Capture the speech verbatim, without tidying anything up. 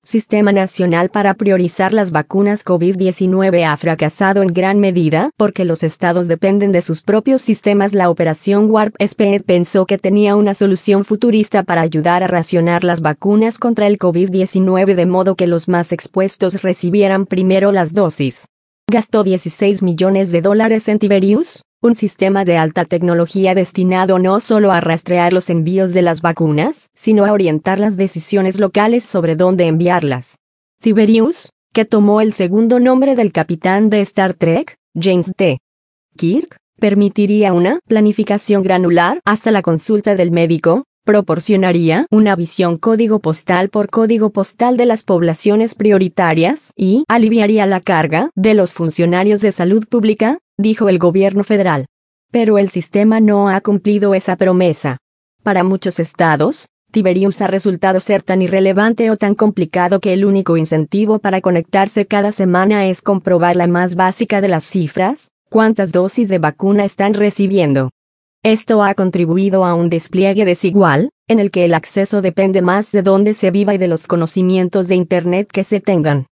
Sistema Nacional para priorizar las vacunas COVID diecinueve ha fracasado en gran medida porque los estados dependen de sus propios sistemas. La operación Warp Speed pensó que tenía una solución futurista para ayudar a racionar las vacunas contra el COVID diecinueve de modo que los más expuestos recibieran primero las dosis. Gastó dieciséis millones de dólares en Tiberius, un sistema de alta tecnología destinado no solo a rastrear los envíos de las vacunas, sino a orientar las decisiones locales sobre dónde enviarlas. Tiberius, que tomó el segundo nombre del capitán de Star Trek, James T. Kirk, permitiría una planificación granular hasta la consulta del médico, proporcionaría una visión código postal por código postal de las poblaciones prioritarias y aliviaría la carga de los funcionarios de salud pública, dijo el gobierno federal. Pero el sistema no ha cumplido esa promesa. Para muchos estados, Tiberius ha resultado ser tan irrelevante o tan complicado que el único incentivo para conectarse cada semana es comprobar la más básica de las cifras: cuántas dosis de vacuna están recibiendo. Esto ha contribuido a un despliegue desigual, en el que el acceso depende más de dónde se viva y de los conocimientos de Internet que se tengan.